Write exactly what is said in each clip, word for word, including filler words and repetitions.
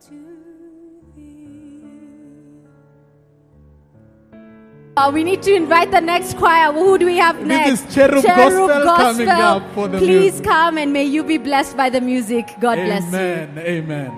Uh, we need to invite the next choir. Who do we have next? This is Cherub, Cherub Gospel, Gospel coming up for the Please music. come and may you be blessed by the music. God bless you. Amen. Amen.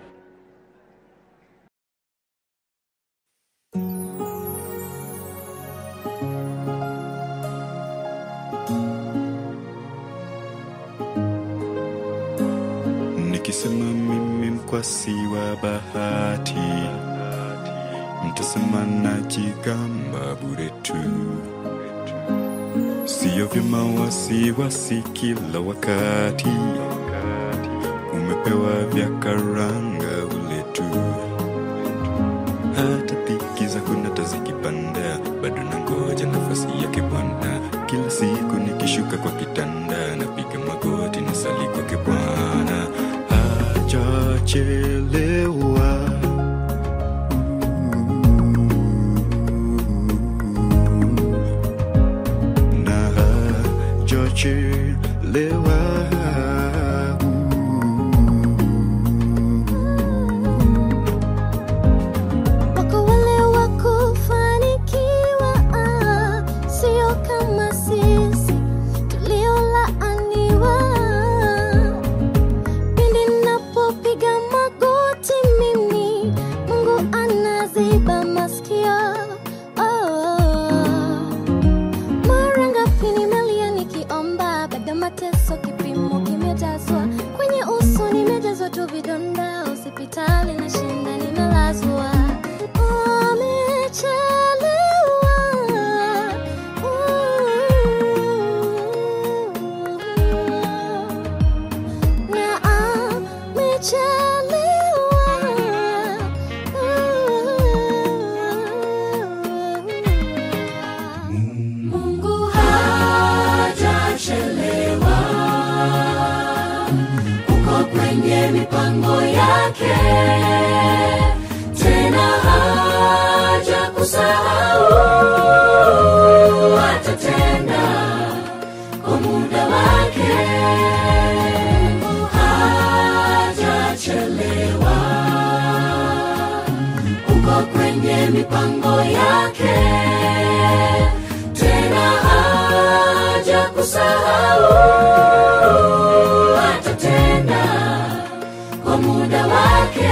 Nikisema mimi mkwasi wa bahati, mtasema najigamba bure tu. Sio vyema wasiwasi kila wakati, umepewa vya karanga ule tu. Hata dhiki zako nata zikipanda, bado nangoja nafasi yake Bwana. Kila siku nikishuka kwa kitanda, napiga magoti nasali kwake Bwana. Hajachelewa, na hajachelewa. Wako wale wakufanikiwa, ah, sio kama sisi tuliolaaniwa. Pindi napopiga magoti mimi, Mungu anaziba masikio. Oh, mara ngapi nimelia nikiomba, baada mateso kipimo kimejazwa. Kwenye uso nimejazwa tu vidonda, hospitali na shinda nimelazwa. Amechelewa, na amechelewa. Mungu hajachelewa, uko kwenye mipango yake, tena hajakusahau, atatenda kwa muda wake. Mungu hajachelewa, uko kwenye mipango yake, tena hajakusahau, atatenda kwa muda wake.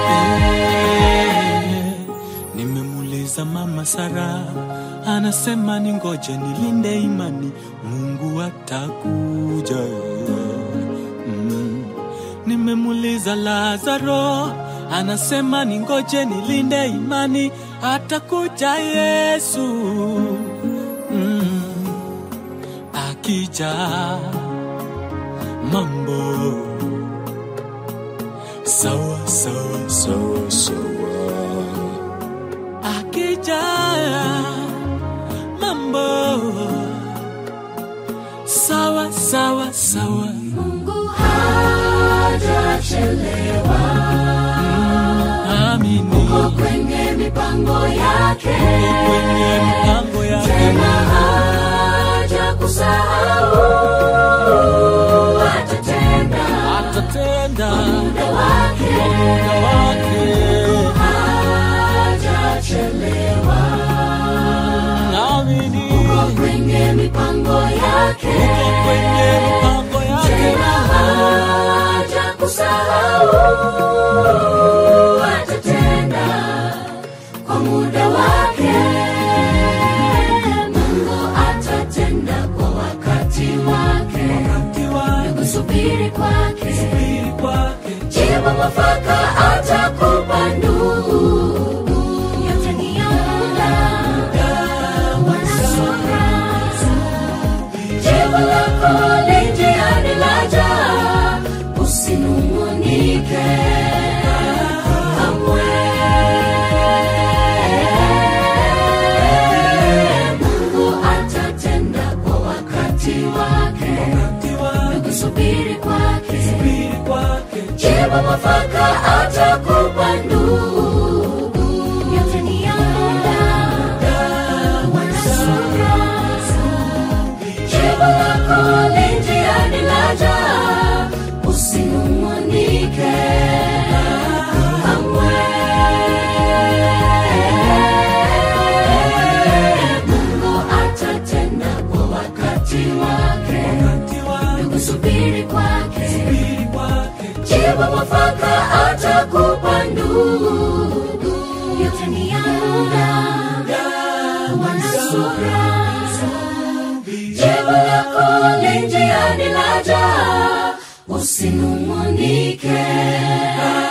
Nimemuuliza mama Sara, anasema ningoje nilinde imani, Mungu atakuja. Mm. Nimemuuliza Lazaro, anasema ningoje nilinde imani, atakuja Yesu. Mm. Akija mambo sawa sawa sawa sawa. Akija mambo sawa sawa sawa. Mungu hajachelewa, Amini, uko kwenye mipango yake, kwenye mipango yake, tena hajakusahau, atatenda atatenda kwa muda wake. kwa muda wake. Hajachelewa, Amini, uko kwenye mipango yake, uko kwenye mipango yake, tena hajakusahau, atatenda kwa muda wake. Mungu atatenda kwa wakati wake, kusubiri kwake, jibu mwafaka atakupa ndugu. Yote ni ya muda, wanasubira. Jibu lako li njiani laja, usinung'unike kamwe. Mungu atatenda kwa wakati wake, kusubiri kwake, jibu mwafaka atakupa ndugu. Yote ni ya muda, wanasubira. Jibu lako li njiani laja, usinung'unike kamwe. subiri kwake, jibu mwafaka atakupa ndugu. Yote ni ya muda, wanasura, jibu lako li njiani laja, usinung'unike.